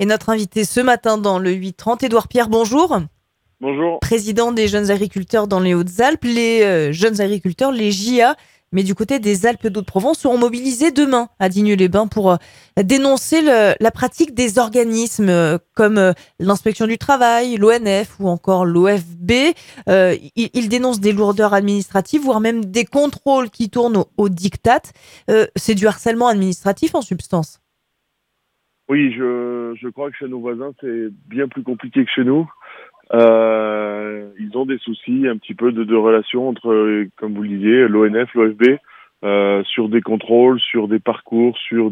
Et notre invité ce matin dans le 8h30, Édouard Pierre, bonjour. Bonjour. Président des jeunes agriculteurs dans les Hautes-Alpes. Les jeunes agriculteurs, les JA, mais du côté des Alpes d'Haute-Provence, seront mobilisés demain à Digne-les-Bains pour dénoncer la pratique des organismes comme l'inspection du travail, l'ONF ou encore l'OFB. Ils dénoncent des lourdeurs administratives, voire même des contrôles qui tournent au diktat. C'est du harcèlement administratif en substance. Oui, je crois que chez nos voisins, c'est bien plus compliqué que chez nous. Ils ont des soucis un petit peu de relations entre, comme vous le disiez, l'ONF, l'OFB, sur des contrôles, sur des parcours, sur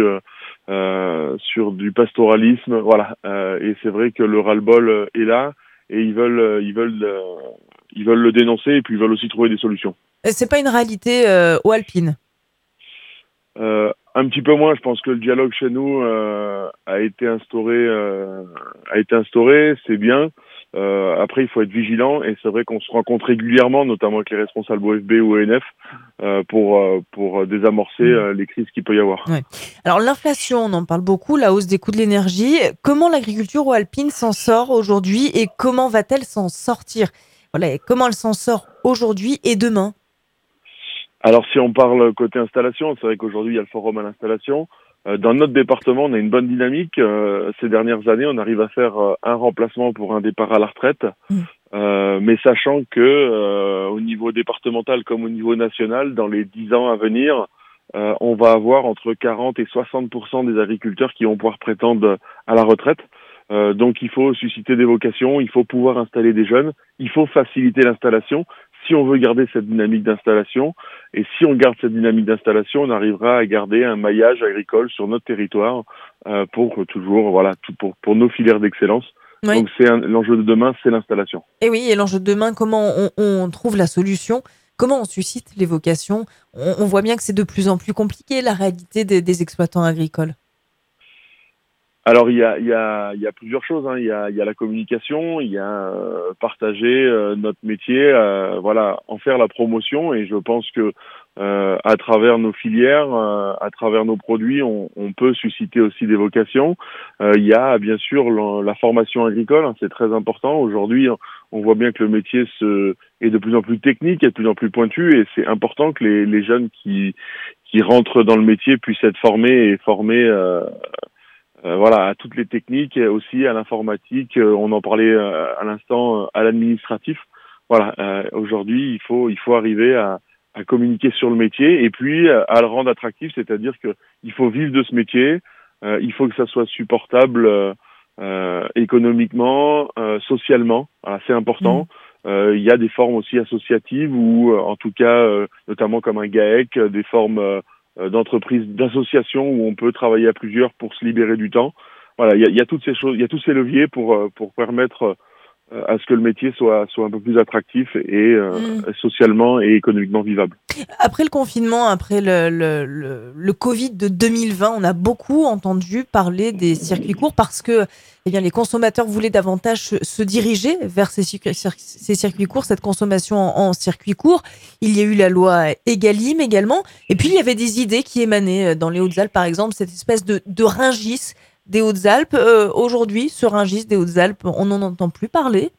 du pastoralisme, voilà. Et c'est vrai que le ras-le-bol est là, et ils veulent le dénoncer, et puis ils veulent aussi trouver des solutions. C'est pas une réalité aux Alpines. Un petit peu moins, je pense que le dialogue chez nous a été instauré, c'est bien. Après, il faut être vigilant, et c'est vrai qu'on se rencontre régulièrement, notamment avec les responsables OFB ou ONF, pour désamorcer les crises qu'il peut y avoir. Ouais. Alors l'inflation, on en parle beaucoup, la hausse des coûts de l'énergie. Comment l'agriculture aux Alpines s'en sort aujourd'hui et comment va-t-elle s'en sortir? Voilà, et comment elle s'en sort aujourd'hui et demain? Alors, si on parle côté installation, c'est vrai qu'aujourd'hui, il y a le forum à l'installation. Dans notre département, on a une bonne dynamique. Ces dernières années, on arrive à faire un remplacement pour un départ à la retraite. Mais sachant que au niveau départemental comme au niveau national, dans les 10 ans à venir, on va avoir entre 40 et 60% des agriculteurs qui vont pouvoir prétendre à la retraite. Donc il faut susciter des vocations, il faut pouvoir installer des jeunes, il faut faciliter l'installation si on veut garder cette dynamique d'installation. Et si on garde cette dynamique d'installation, on arrivera à garder un maillage agricole sur notre territoire pour toujours, voilà, pour nos filières d'excellence. Oui. Donc l'enjeu de demain, c'est l'installation. Et oui, et l'enjeu de demain, comment on trouve la solution? Comment on suscite les vocations? On voit bien que c'est de plus en plus compliqué, la réalité des exploitants agricoles. Alors il y a plusieurs choses, hein. Il y a la communication, il y a partager notre métier, voilà, en faire la promotion. Et je pense que à travers nos filières, à travers nos produits, on peut susciter aussi des vocations. Il y a bien sûr la formation agricole, hein, c'est très important. Aujourd'hui, on voit bien que le métier est de plus en plus technique, est de plus en plus pointu, et c'est important que les jeunes qui rentrent dans le métier puissent être formés voilà, à toutes les techniques, aussi à l'informatique. On en parlait à l'instant, à l'administratif. Voilà, aujourd'hui, il faut arriver à communiquer sur le métier, et puis à le rendre attractif, c'est-à-dire que il faut vivre de ce métier, il faut que ça soit supportable économiquement, socialement. Voilà, c'est important. Il y a des formes aussi associatives, ou en tout cas, notamment comme un GAEC, des formes d'entreprises, d'associations où on peut travailler à plusieurs pour se libérer du temps. Voilà, il y a toutes ces choses, il y a tous ces leviers pour permettre à ce que le métier soit un peu plus attractif et socialement et économiquement vivable. Après le confinement, après le Covid de 2020, on a beaucoup entendu parler des circuits courts parce que les consommateurs voulaient davantage se diriger vers ces circuits courts, cette consommation en circuit court. Il y a eu la loi Egalim également. Et puis, il y avait des idées qui émanaient dans les Hautes-Alpes, par exemple, cette espèce de Rungis des Hautes-Alpes. Aujourd'hui, ce Rungis des Hautes-Alpes, on n'en entend plus parler.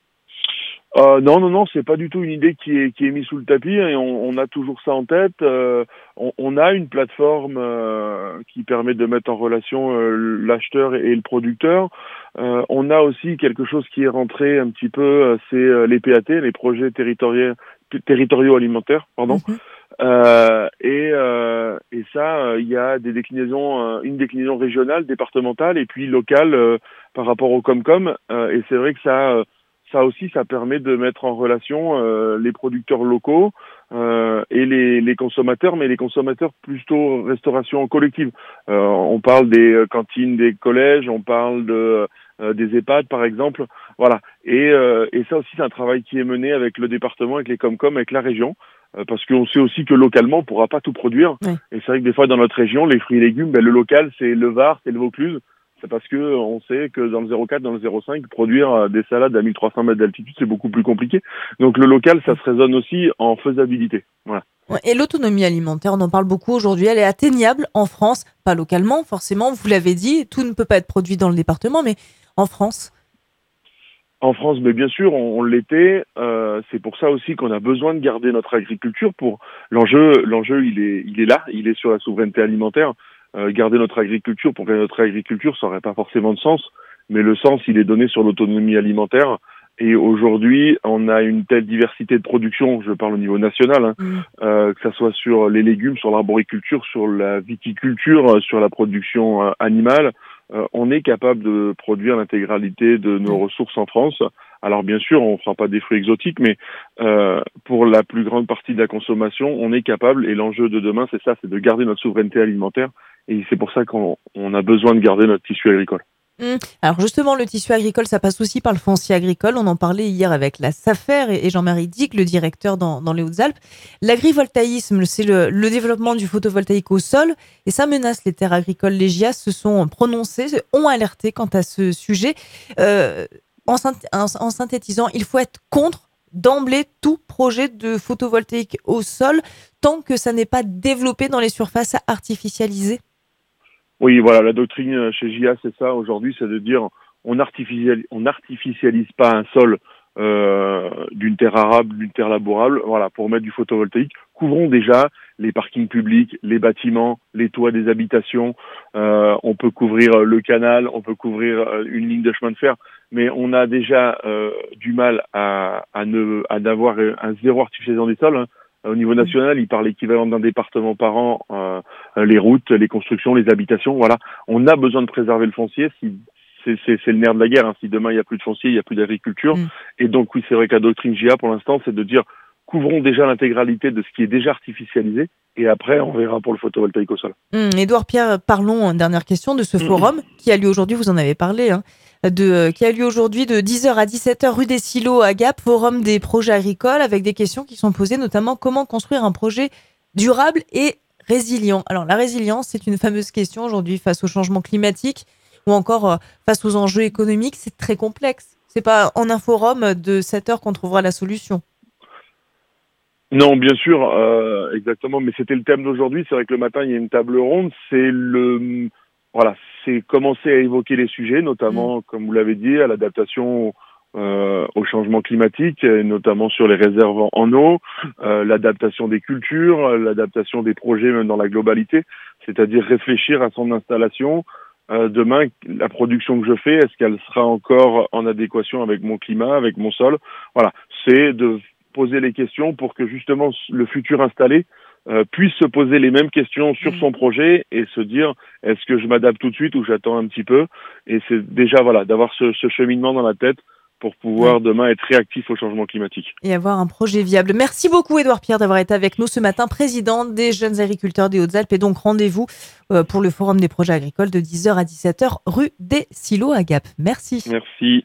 Non, c'est pas du tout une idée qui est mise sous le tapis, hein, et on a toujours ça en tête. On a une plateforme qui permet de mettre en relation l'acheteur et le producteur. On a aussi quelque chose qui est rentré un petit peu, c'est les PAT, les projets territoriaux alimentaires, pardon. Et ça, il y a des déclinaisons, une déclinaison régionale, départementale, et puis locale par rapport au Comcom. Et c'est vrai que ça aussi, ça permet de mettre en relation les producteurs locaux et les consommateurs, mais les consommateurs plutôt restauration collective. On parle des cantines des collèges, on parle des EHPAD par exemple, voilà. Et ça aussi, c'est un travail qui est mené avec le département, avec les Comcom, avec la région. Parce qu'on sait aussi que localement, on pourra pas tout produire. Ouais. Et c'est vrai que des fois, dans notre région, les fruits et légumes, le local, c'est le Var, c'est le Vaucluse. C'est parce que on sait que dans le 0,4, dans le 0,5, produire des salades à 1300 mètres d'altitude, c'est beaucoup plus compliqué. Donc le local, ça se raisonne aussi en faisabilité. Voilà. Ouais, et l'autonomie alimentaire, on en parle beaucoup aujourd'hui, elle est atteignable en France, pas localement forcément, vous l'avez dit, tout ne peut pas être produit dans le département, mais en France. En France, mais bien sûr, on l'était. C'est pour ça aussi qu'on a besoin de garder notre agriculture. Pour l'enjeu, il est là, il est sur la souveraineté alimentaire. Garder notre agriculture, pour garder notre agriculture, ça n'aurait pas forcément de sens, mais le sens, il est donné sur l'autonomie alimentaire. Et aujourd'hui, on a une telle diversité de production, je parle au niveau national, hein, Mmh. que ça soit sur les légumes, sur l'arboriculture, sur la viticulture, sur la production animale. On est capable de produire l'intégralité de nos Ouais. ressources en France. Alors bien sûr, on ne fera pas des fruits exotiques, mais pour la plus grande partie de la consommation, on est capable. Et l'enjeu de demain, c'est ça, c'est de garder notre souveraineté alimentaire. Et c'est pour ça qu'on a besoin de garder notre tissu agricole. Mmh. Alors justement, le tissu agricole, ça passe aussi par le foncier agricole. On en parlait hier avec la SAFER et Jean-Marie Dick, le directeur dans les Hautes-Alpes. L'agrivoltaïsme, c'est le développement du photovoltaïque au sol et ça menace les terres agricoles. Les GIA se sont prononcés, ont alerté quant à ce sujet. Euh, en synthétisant, il faut être contre d'emblée tout projet de photovoltaïque au sol tant que ça n'est pas développé dans les surfaces artificialisées. Oui, voilà, la doctrine chez JA, c'est ça aujourd'hui, c'est de dire on artificialise pas un sol d'une terre arable, d'une terre labourable, voilà, pour mettre du photovoltaïque. Couvrons déjà les parkings publics, les bâtiments, les toits des habitations. On peut couvrir le canal, on peut couvrir une ligne de chemin de fer, mais on a déjà du mal à d'avoir un zéro artificialisation des sols, hein. Au niveau national, il parle l'équivalent d'un département par an, les routes, les constructions, les habitations, voilà. On a besoin de préserver le foncier. Si, c'est le nerf de la guerre, hein. Si demain il n'y a plus de foncier, il n'y a plus d'agriculture. Mmh. Et donc oui, c'est vrai que la doctrine GIA pour l'instant, c'est de dire couvrons déjà l'intégralité de ce qui est déjà artificialisé et après on verra pour le photovoltaïque au sol. Édouard Pierre, parlons, dernière question, de ce forum qui a lieu aujourd'hui, vous en avez parlé, hein, qui a lieu aujourd'hui de 10h à 17h rue des Silos à Gap, forum des projets agricoles avec des questions qui sont posées, notamment comment construire un projet durable et résilient. Alors la résilience, c'est une fameuse question aujourd'hui face au changement climatique ou encore face aux enjeux économiques, c'est très complexe. C'est pas en un forum de 7 heures qu'on trouvera la solution. Non, bien sûr, exactement, mais c'était le thème d'aujourd'hui. C'est vrai que le matin, il y a une table ronde. Voilà, c'est commencer à évoquer les sujets, Mm. notamment, comme vous l'avez dit, à l'adaptation au changement climatique, et notamment sur les réserves en eau, l'adaptation des cultures, l'adaptation des projets même dans la globalité, c'est-à-dire réfléchir à son installation. Demain, la production que je fais, est-ce qu'elle sera encore en adéquation avec mon climat, avec mon sol? Voilà, c'est de poser les questions pour que justement le futur installé puisse se poser les mêmes questions sur Mm. son projet et se dire est-ce que je m'adapte tout de suite ou j'attends un petit peu, et c'est déjà voilà d'avoir ce cheminement dans la tête pour Ouais. pouvoir demain être réactif au changement climatique. Et avoir un projet viable. Merci beaucoup, Édouard Pierre, d'avoir été avec nous ce matin, président des jeunes agriculteurs des Hautes-Alpes. Et donc, rendez-vous pour le Forum des projets agricoles de 10h à 17h, rue des Silos à Gap. Merci. Merci.